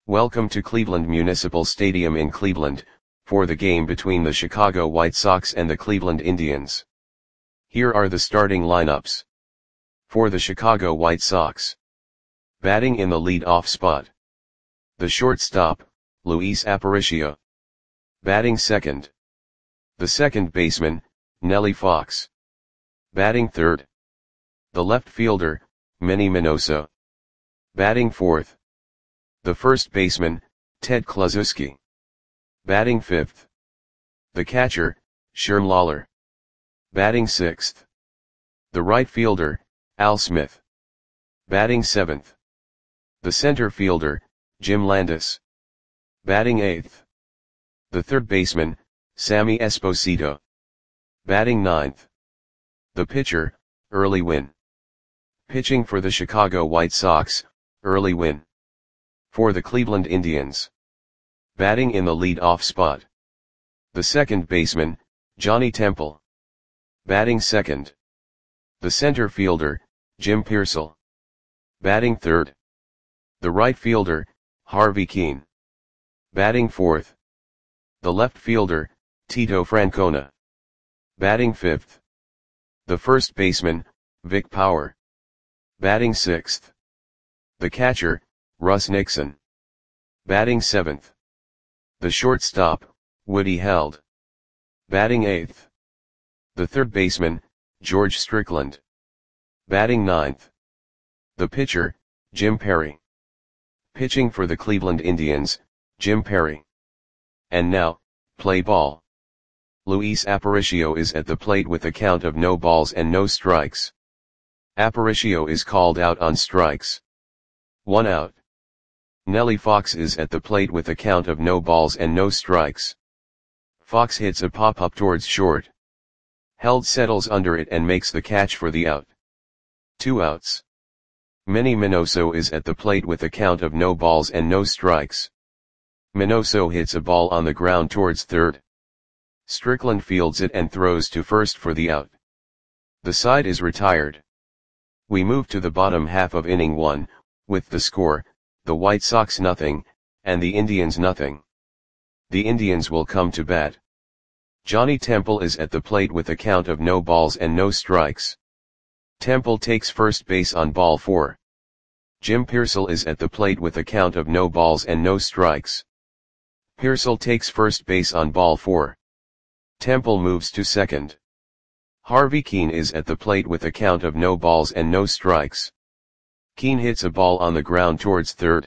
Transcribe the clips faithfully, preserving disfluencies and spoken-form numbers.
Welcome to Cleveland Municipal Stadium in Cleveland, for the game between the Chicago White Sox and the Cleveland Indians. Here are the starting lineups. For the Chicago White Sox. Batting in the lead-off spot. The shortstop, Luis Aparicio. Batting second. The second baseman, Nellie Fox. Batting third. The left fielder, Manny Minoso. Batting fourth. The first baseman, Ted Kluszewski. Batting fifth. The catcher, Sherm Lawler. Batting sixth. The right fielder, Al Smith. Batting seventh. The center fielder, Jim Landis. Batting eighth. The third baseman, Sammy Esposito. Batting ninth. The pitcher, Early Wynn. Pitching for the Chicago White Sox, Early Wynn. For the Cleveland Indians. Batting in the lead-off spot. The second baseman, Johnny Temple. Batting second. The center fielder, Jim Piersall. Batting third. The right fielder, Harvey Kuenn. Batting fourth. The left fielder, Tito Francona. Batting fifth. The first baseman, Vic Power. Batting sixth. The catcher, Russ Nixon. Batting seventh. The shortstop, Woody Held. Batting eighth. The third baseman, George Strickland. Batting ninth. The pitcher, Jim Perry. Pitching for the Cleveland Indians, Jim Perry. And now, play ball. Luis Aparicio is at the plate with a count of no balls and no strikes. Aparicio is called out on strikes. One out. Nellie Fox is at the plate with a count of no balls and no strikes. Fox hits a pop-up towards short. Held settles under it and makes the catch for the out. Two outs. Manny Minoso is at the plate with a count of no balls and no strikes. Minoso hits a ball on the ground towards third. Strickland fields it and throws to first for the out. The side is retired. We move to the bottom half of inning one, with the score, the White Sox nothing, and the Indians nothing. The Indians will come to bat. Johnny Temple is at the plate with a count of no balls and no strikes. Temple takes first base on ball four. Jim Piersall is at the plate with a count of no balls and no strikes. Piersall takes first base on ball four. Temple moves to second. Harvey Kuenn is at the plate with a count of no balls and no strikes. Kuenn hits a ball on the ground towards third.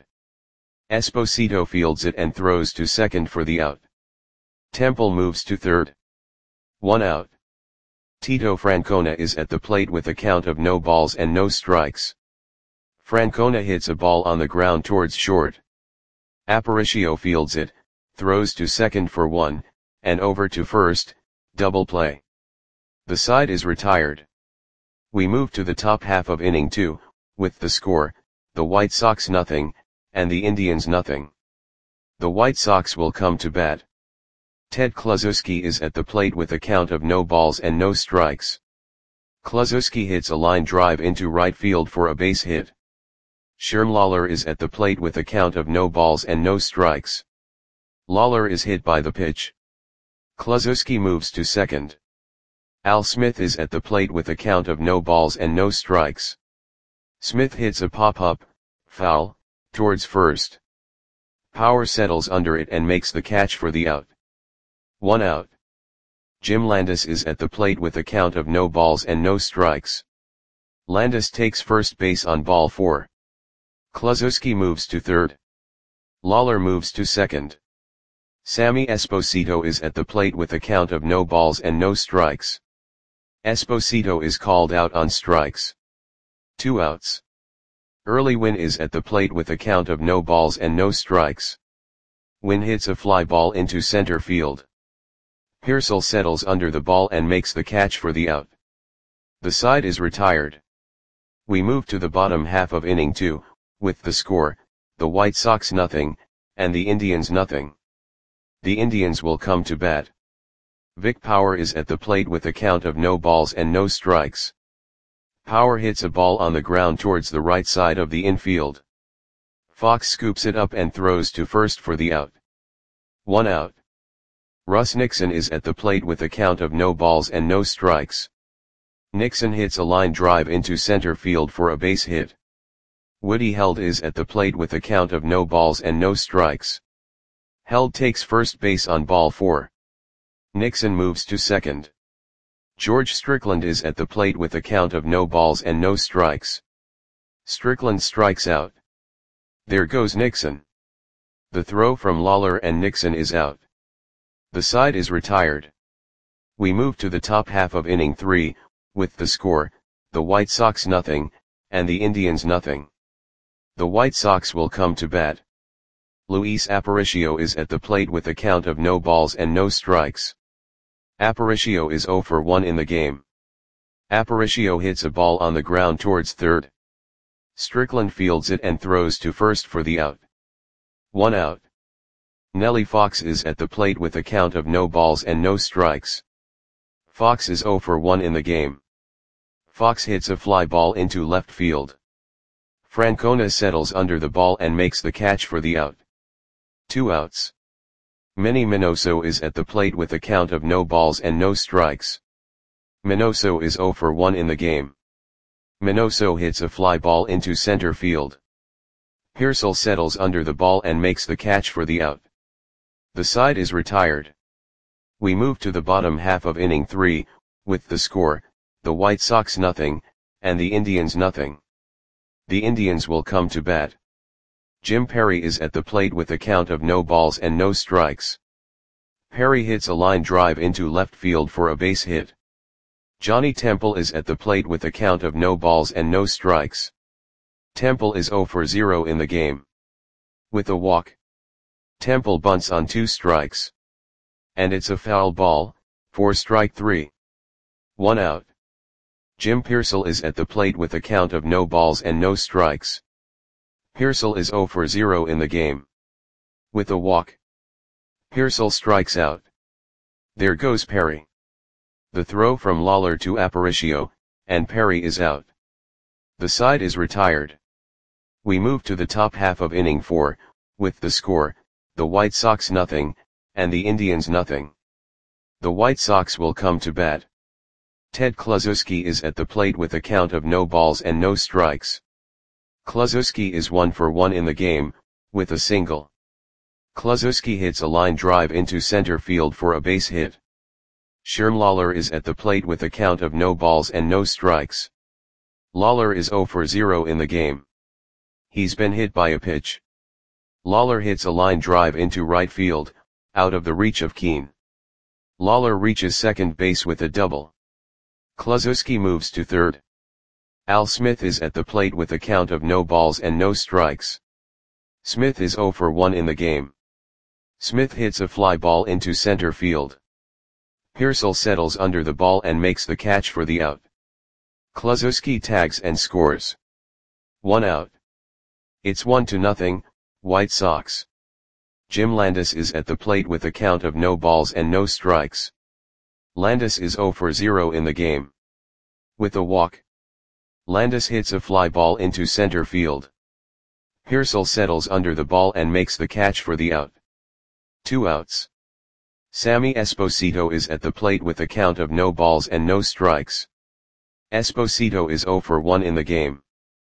Esposito fields it and throws to second for the out. Temple moves to third. One out. Tito Francona is at the plate with a count of no balls and no strikes. Francona hits a ball on the ground towards short. Aparicio fields it, throws to second for one, and over to first, double play. The side is retired. We move to the top half of inning two, with the score, the White Sox nothing, and the Indians nothing. The White Sox will come to bat. Ted Kluszewski is at the plate with a count of no balls and no strikes. Kluszewski hits a line drive into right field for a base hit. Sherm Lawler is at the plate with a count of no balls and no strikes. Lawler is hit by the pitch. Kluszewski moves to second. Al Smith is at the plate with a count of no balls and no strikes. Smith hits a pop-up, foul, towards first. Power settles under it and makes the catch for the out. One out. Jim Landis is at the plate with a count of no balls and no strikes. Landis takes first base on ball four. Kluszewski moves to third. Lawler moves to second. Sammy Esposito is at the plate with a count of no balls and no strikes. Esposito is called out on strikes. Two outs. Early Wynn is at the plate with a count of no balls and no strikes. Wynn hits a fly ball into center field. Piersall settles under the ball and makes the catch for the out. The side is retired. We move to the bottom half of inning two, with the score, the White Sox nothing, and the Indians nothing. The Indians will come to bat. Vic Power is at the plate with a count of no balls and no strikes. Power hits a ball on the ground towards the right side of the infield. Fox scoops it up and throws to first for the out. One out. Russ Nixon is at the plate with a count of no balls and no strikes. Nixon hits a line drive into center field for a base hit. Woody Held is at the plate with a count of no balls and no strikes. Held takes first base on ball four. Nixon moves to second. George Strickland is at the plate with a count of no balls and no strikes. Strickland strikes out. There goes Nixon. The throw from Lawler and Nixon is out. The side is retired. We move to the top half of inning three, with the score, the White Sox nothing, and the Indians nothing. The White Sox will come to bat. Luis Aparicio is at the plate with a count of no balls and no strikes. Aparicio is zero for one in the game. Aparicio hits a ball on the ground towards third. Strickland fields it and throws to first for the out. One out. Nellie Fox is at the plate with a count of no balls and no strikes. Fox is zero for one in the game. Fox hits a fly ball into left field. Francona settles under the ball and makes the catch for the out. Two outs. Manny Minoso is at the plate with a count of no balls and no strikes. Minoso is zero for one in the game. Minoso hits a fly ball into center field. Pearsall settles under the ball and makes the catch for the out. The side is retired. We move to the bottom half of inning three, with the score, the White Sox nothing, and the Indians nothing. The Indians will come to bat. Jim Perry is at the plate with a count of no balls and no strikes. Perry hits a line drive into left field for a base hit. Johnny Temple is at the plate with a count of no balls and no strikes. Temple is zero for zero in the game. With a walk. Temple bunts on two strikes. And it's a foul ball, for strike three. One out. Jim Pearsall is at the plate with a count of no balls and no strikes. Pearsall is zero for zero in the game. With a walk. Pearsall strikes out. There goes Perry. The throw from Lawler to Aparicio, and Perry is out. The side is retired. We move to the top half of inning four, with the score, the White Sox nothing, and the Indians nothing. The White Sox will come to bat. Ted Kluszewski is at the plate with a count of no balls and no strikes. Kluszewski is one for one in the game, with a single. Kluszewski hits a line drive into center field for a base hit. Sherm Lawler is at the plate with a count of no balls and no strikes. Lawler is zero for zero in the game. He's been hit by a pitch. Lawler hits a line drive into right field, out of the reach of Keane. Lawler reaches second base with a double. Kluszewski moves to third. Al Smith is at the plate with a count of no balls and no strikes. Smith is zero for one in the game. Smith hits a fly ball into center field. Pearsall settles under the ball and makes the catch for the out. Kluszewski tags and scores. One out. It's one to nothing, White Sox. Jim Landis is at the plate with a count of no balls and no strikes. Landis is zero for zero in the game. With a walk. Landis hits a fly ball into center field. Pearsall settles under the ball and makes the catch for the out. Two outs. Sammy Esposito is at the plate with a count of no balls and no strikes. Esposito is zero for one in the game.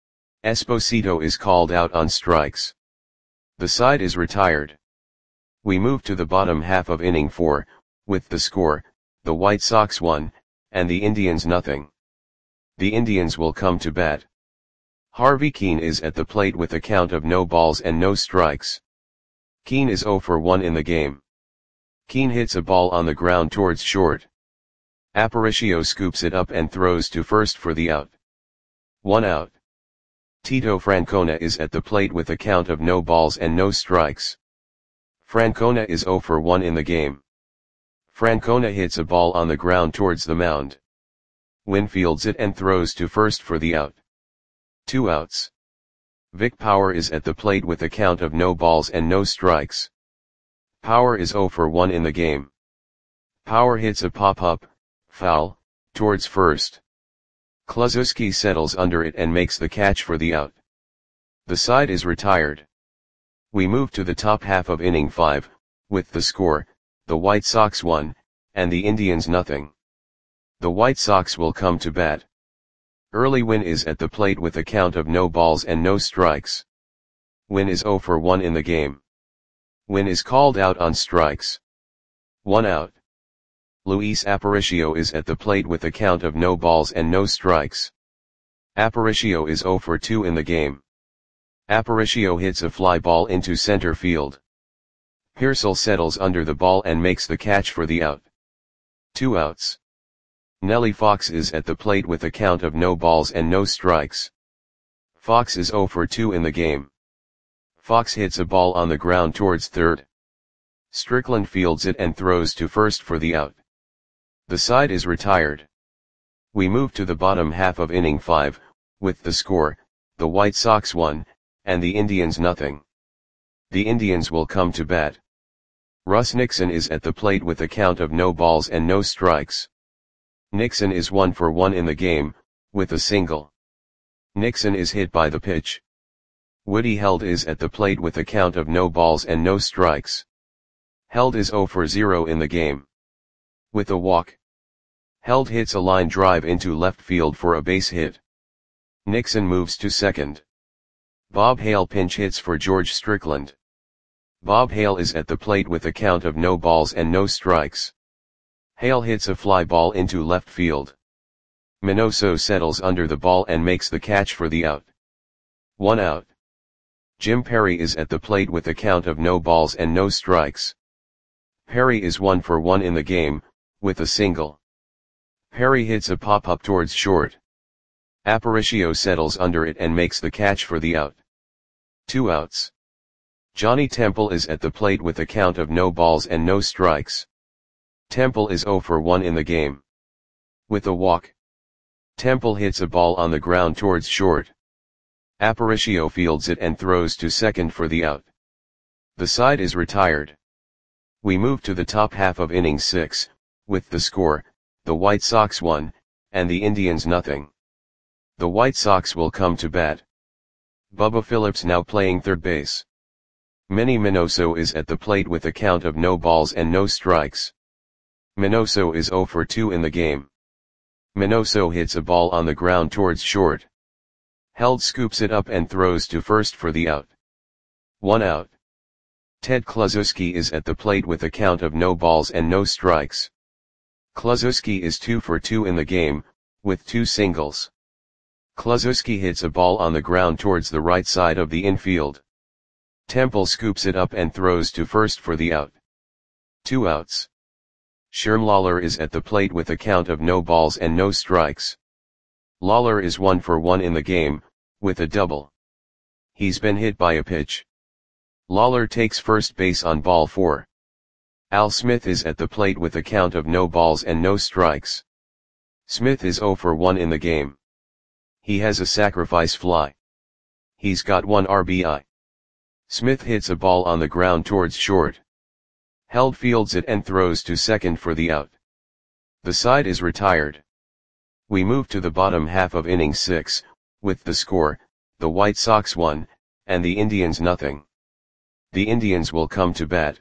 Esposito is called out on strikes. The side is retired. We move to the bottom half of inning four, with the score, the White Sox one, and the Indians nothing. The Indians will come to bat. Harvey Keane is at the plate with a count of no balls and no strikes. Keane is zero for one in the game. Keane hits a ball on the ground towards short. Aparicio scoops it up and throws to first for the out. One out. Tito Francona is at the plate with a count of no balls and no strikes. Francona is zero for one in the game. Francona hits a ball on the ground towards the mound. Winfields it and throws to first for the out. Two outs. Vic Power is at the plate with a count of no balls and no strikes. Power is zero for one in the game. Power hits a pop-up, foul, towards first. Kluszewski settles under it and makes the catch for the out. The side is retired. We move to the top half of inning five, with the score, the White Sox one, and the Indians nothing. The White Sox will come to bat. Early Wynn is at the plate with a count of no balls and no strikes. Wynn is oh for one in the game. Wynn is called out on strikes. One out. Luis Aparicio is at the plate with a count of no balls and no strikes. Aparicio is oh for two in the game. Aparicio hits a fly ball into center field. Pearsall settles under the ball and makes the catch for the out. Two outs. Nellie Fox is at the plate with a count of no balls and no strikes. Fox is oh for two in the game. Fox hits a ball on the ground towards third. Strickland fields it and throws to first for the out. The side is retired. We move to the bottom half of inning five, with the score, the White Sox one, and the Indians nothing. The Indians will come to bat. Russ Nixon is at the plate with a count of no balls and no strikes. Nixon is one for one in the game, with a single. Nixon is hit by the pitch. Woody Held is at the plate with a count of no balls and no strikes. Held is oh for zero in the game. With a walk. Held hits a line drive into left field for a base hit. Nixon moves to second. Bob Hale pinch hits for George Strickland. Bob Hale is at the plate with a count of no balls and no strikes. Hale hits a fly ball into left field. Minoso settles under the ball and makes the catch for the out. One out. Jim Perry is at the plate with a count of no balls and no strikes. Perry is one for one in the game, with a single. Perry hits a pop-up towards short. Aparicio settles under it and makes the catch for the out. Two outs. Johnny Temple is at the plate with a count of no balls and no strikes. Temple is oh for one in the game. With a walk. Temple hits a ball on the ground towards short. Aparicio fields it and throws to second for the out. The side is retired. We move to the top half of inning six, with the score, the White Sox one, and the Indians nothing. The White Sox will come to bat. Bubba Phillips now playing third base. Manny Minoso is at the plate with a count of no balls and no strikes. Minoso is oh for two in the game. Minoso hits a ball on the ground towards short. Held scoops it up and throws to first for the out. One out. Ted Kluszewski is at the plate with a count of no balls and no strikes. Kluszewski is two for two in the game, with two singles. Kluszewski hits a ball on the ground towards the right side of the infield. Temple scoops it up and throws to first for the out. Two outs. Sherm Lawler is at the plate with a count of no balls and no strikes. Lawler is one for one in the game, with a double. He's been hit by a pitch. Lawler takes first base on ball four. Al Smith is at the plate with a count of no balls and no strikes. Smith is oh for one in the game. He has a sacrifice fly. He's got one R B I. Smith hits a ball on the ground towards short. Held fields it and throws to second for the out. The side is retired. We move to the bottom half of inning six, with the score, the White Sox one, and the Indians nothing. The Indians will come to bat.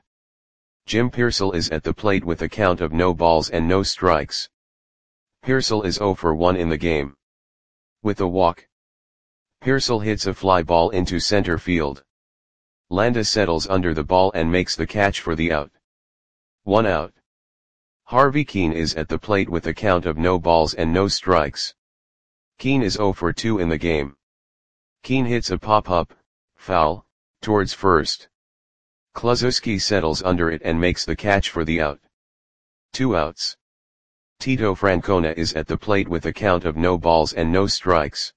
Jim Pearsall is at the plate with a count of no balls and no strikes. Pearsall is oh for one in the game. With a walk. Pearsall hits a fly ball into center field. Landa settles under the ball and makes the catch for the out. One out. Harvey Keene is at the plate with a count of no balls and no strikes. Keene is oh for two in the game. Keene hits a pop-up, foul, towards first. Kluszewski settles under it and makes the catch for the out. Two outs. Tito Francona is at the plate with a count of no balls and no strikes.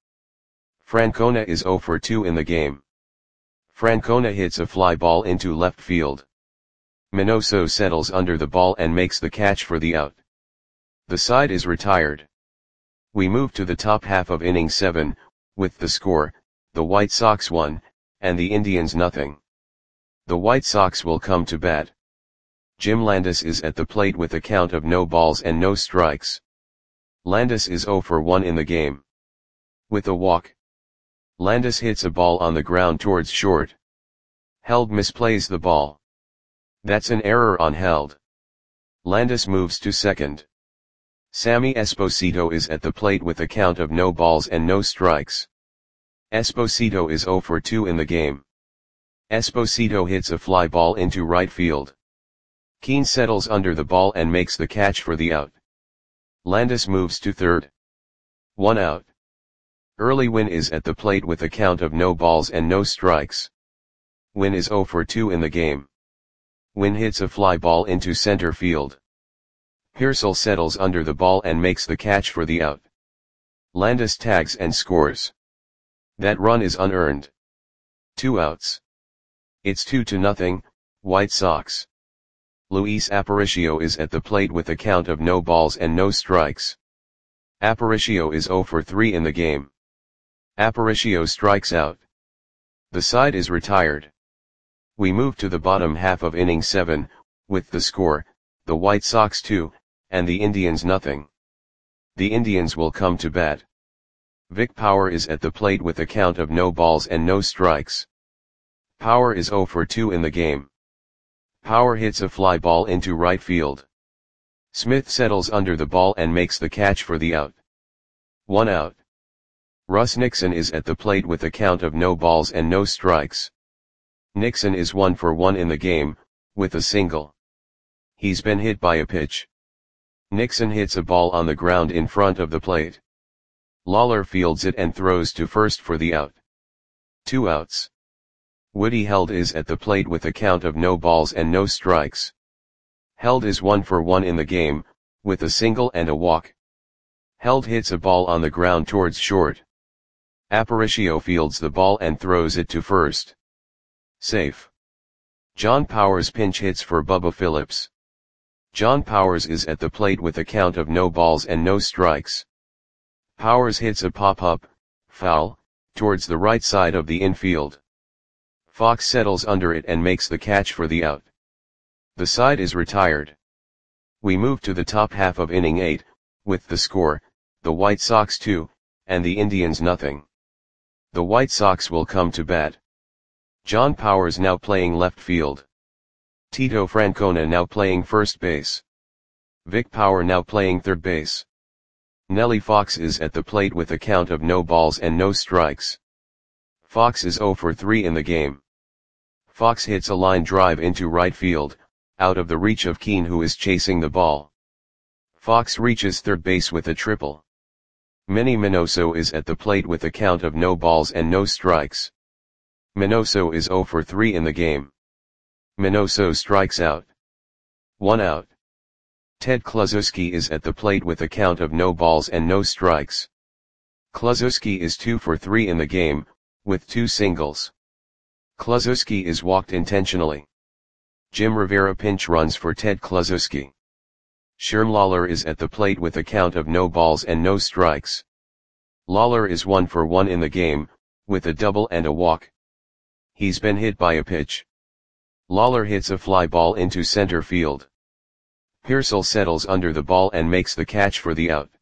Francona is oh for two in the game. Francona hits a fly ball into left field. Minoso settles under the ball and makes the catch for the out. The side is retired. We move to the top half of inning seven, with the score, the White Sox one, and the Indians nothing. The White Sox will come to bat. Jim Landis is at the plate with a count of no balls and no strikes. Landis is oh for one in the game. With a walk. Landis hits a ball on the ground towards short. Held misplays the ball. That's an error on Held. Landis moves to second. Sammy Esposito is at the plate with a count of no balls and no strikes. Esposito is zero for two in the game. Esposito hits a fly ball into right field. Keane settles under the ball and makes the catch for the out. Landis moves to third. One out. Early Wynn is at the plate with a count of no balls and no strikes. Wynn is zero for two in the game. Wynn hits a fly ball into center field. Pearsall settles under the ball and makes the catch for the out. Landis tags and scores. That run is unearned. Two outs. It's two to nothing, White Sox. Luis Aparicio is at the plate with a count of no balls and no strikes. Aparicio is zero for three in the game. Aparicio strikes out. The side is retired. We move to the bottom half of inning seven, with the score, the White Sox two, and the Indians nothing. The Indians will come to bat. Vic Power is at the plate with a count of no balls and no strikes. Power is zero for two in the game. Power hits a fly ball into right field. Smith settles under the ball and makes the catch for the out. One out. Russ Nixon is at the plate with a count of no balls and no strikes. Nixon is one for one in the game, with a single. He's been hit by a pitch. Nixon hits a ball on the ground in front of the plate. Lawler fields it and throws to first for the out. Two outs. Woody Held is at the plate with a count of no balls and no strikes. Held is one for one in the game, with a single and a walk. Held hits a ball on the ground towards short. Aparicio fields the ball and throws it to first. Safe. John Powers pinch hits for Bubba Phillips. John Powers is at the plate with a count of no balls and no strikes. Powers hits a pop-up, foul, towards the right side of the infield. Fox settles under it and makes the catch for the out. The side is retired. We move to the top half of inning eight, with the score, the White Sox two, and the Indians nothing. The White Sox will come to bat. John Powers now playing left field. Tito Francona now playing first base. Vic Power now playing third base. Nellie Fox is at the plate with a count of no balls and no strikes. Fox is zero for three in the game. Fox hits a line drive into right field, out of the reach of Keane who is chasing the ball. Fox reaches third base with a triple. Manny Minoso is at the plate with a count of no balls and no strikes. Minoso is zero for three in the game. Minoso strikes out. One out. Ted Kluszewski is at the plate with a count of no balls and no strikes. Kluszewski is two for three in the game, with two singles. Kluszewski is walked intentionally. Jim Rivera pinch runs for Ted Kluszewski. Sherm Lawler is at the plate with a count of no balls and no strikes. Lawler is one for one in the game, with a double and a walk. He's been hit by a pitch. Lawler hits a fly ball into center field. Pearsall settles under the ball and makes the catch for the out.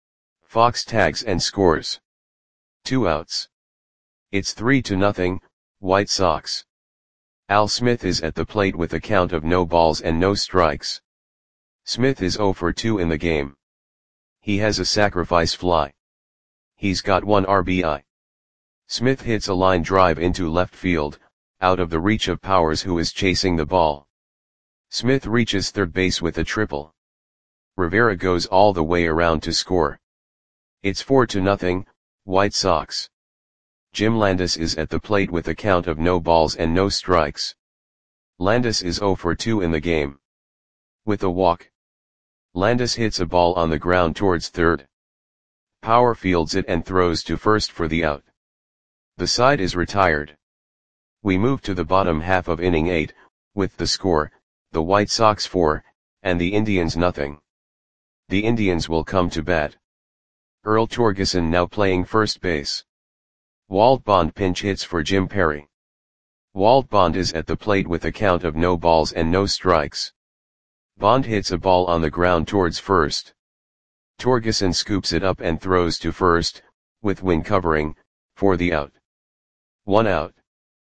Fox tags and scores. Two outs. It's three to nothing, White Sox. Al Smith is at the plate with a count of no balls and no strikes. Smith is zero for two in the game. He has a sacrifice fly. He's got one R B I. Smith hits a line drive into left field, out of the reach of Powers who is chasing the ball. Smith reaches third base with a triple. Rivera goes all the way around to score. It's four to nothing, White Sox. Jim Landis is at the plate with a count of no balls and no strikes. Landis is zero for two in the game. With a walk. Landis hits a ball on the ground towards third. Power fields it and throws to first for the out. The side is retired. We move to the bottom half of inning eight, with the score, the White Sox four, and the Indians nothing. The Indians will come to bat. Earl Torgeson now playing first base. Walt Bond pinch hits for Jim Perry. Walt Bond is at the plate with a count of no balls and no strikes. Bond hits a ball on the ground towards first. Torgeson scoops it up and throws to first, with Wynn covering, for the out. One out.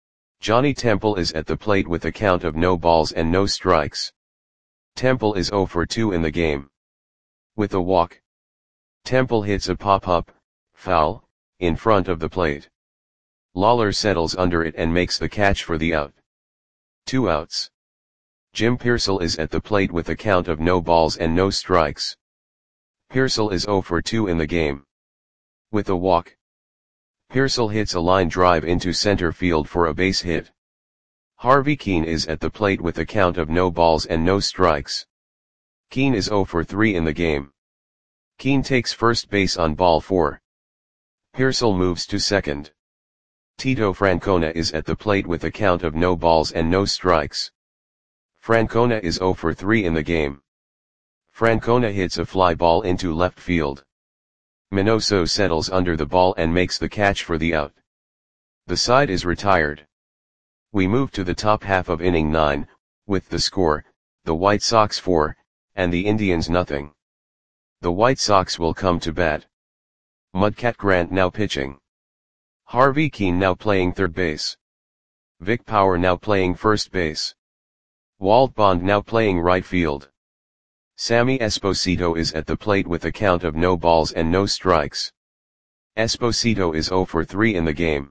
Johnny Temple is at the plate with a count of no balls and no strikes. Temple is zero for two in the game. With a walk, Temple hits a pop-up, foul, in front of the plate. Lawler settles under it and makes the catch for the out. Two outs. Jim Piersall is at the plate with a count of no balls and no strikes. Piersall is zero for two in the game. With a walk, Piersall hits a line drive into center field for a base hit. Harvey Kuenn is at the plate with a count of no balls and no strikes. Kuenn is zero for three in the game. Kuenn takes first base on ball four. Piersall moves to second. Tito Francona is at the plate with a count of no balls and no strikes. Francona is zero for three in the game. Francona hits a fly ball into left field. Minoso settles under the ball and makes the catch for the out. The side is retired. We move to the top half of inning nine, with the score, the White Sox four, and the Indians nothing. The White Sox will come to bat. Mudcat Grant now pitching. Harvey Kuenn now playing third base. Vic Power now playing first base. Walt Bond now playing right field. Sammy Esposito is at the plate with a count of no balls and no strikes. Esposito is zero for three in the game.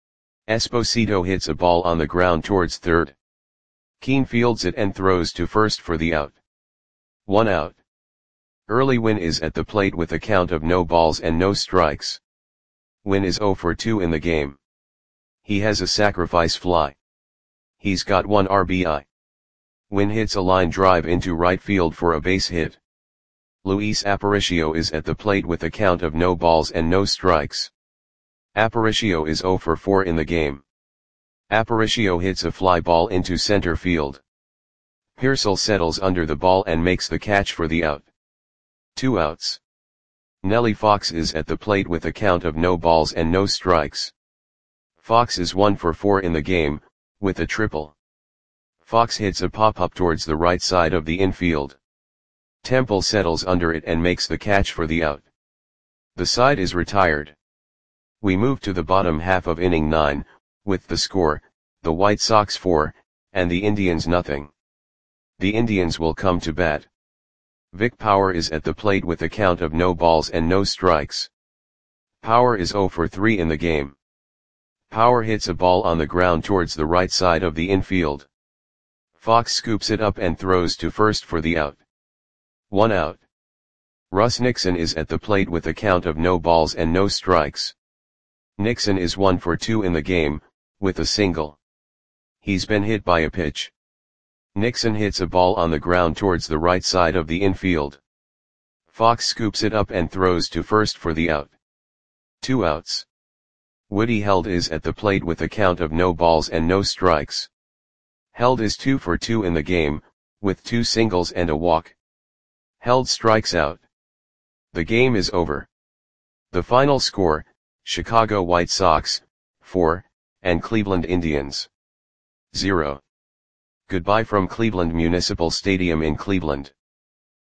Esposito hits a ball on the ground towards third. Kuenn fields it and throws to first for the out. One out. Early Wynn is at the plate with a count of no balls and no strikes. Wynn is zero for two in the game. He has a sacrifice fly. He's got one R B I. Wynn hits a line drive into right field for a base hit. Luis Aparicio is at the plate with a count of no balls and no strikes. Aparicio is zero for four in the game. Aparicio hits a fly ball into center field. Piersall settles under the ball and makes the catch for the out. Two outs. Nellie Fox is at the plate with a count of no balls and no strikes. Fox is one for four in the game, with a triple. Fox hits a pop-up towards the right side of the infield. Temple settles under it and makes the catch for the out. The side is retired. We move to the bottom half of inning nine, with the score, the White Sox four, and the Indians nothing. The Indians will come to bat. Vic Power is at the plate with a count of no balls and no strikes. Power is zero for three in the game. Power hits a ball on the ground towards the right side of the infield. Fox scoops it up and throws to first for the out. One out. Russ Nixon is at the plate with a count of no balls and no strikes. Nixon is one for two in the game, with a single. He's been hit by a pitch. Nixon hits a ball on the ground towards the right side of the infield. Fox scoops it up and throws to first for the out. Two outs. Woody Held is at the plate with a count of no balls and no strikes. Held is two for two in the game, with two singles and a walk. Held strikes out. The game is over. The final score, Chicago White Sox, four, and Cleveland Indians, zero. Goodbye from Cleveland Municipal Stadium in Cleveland.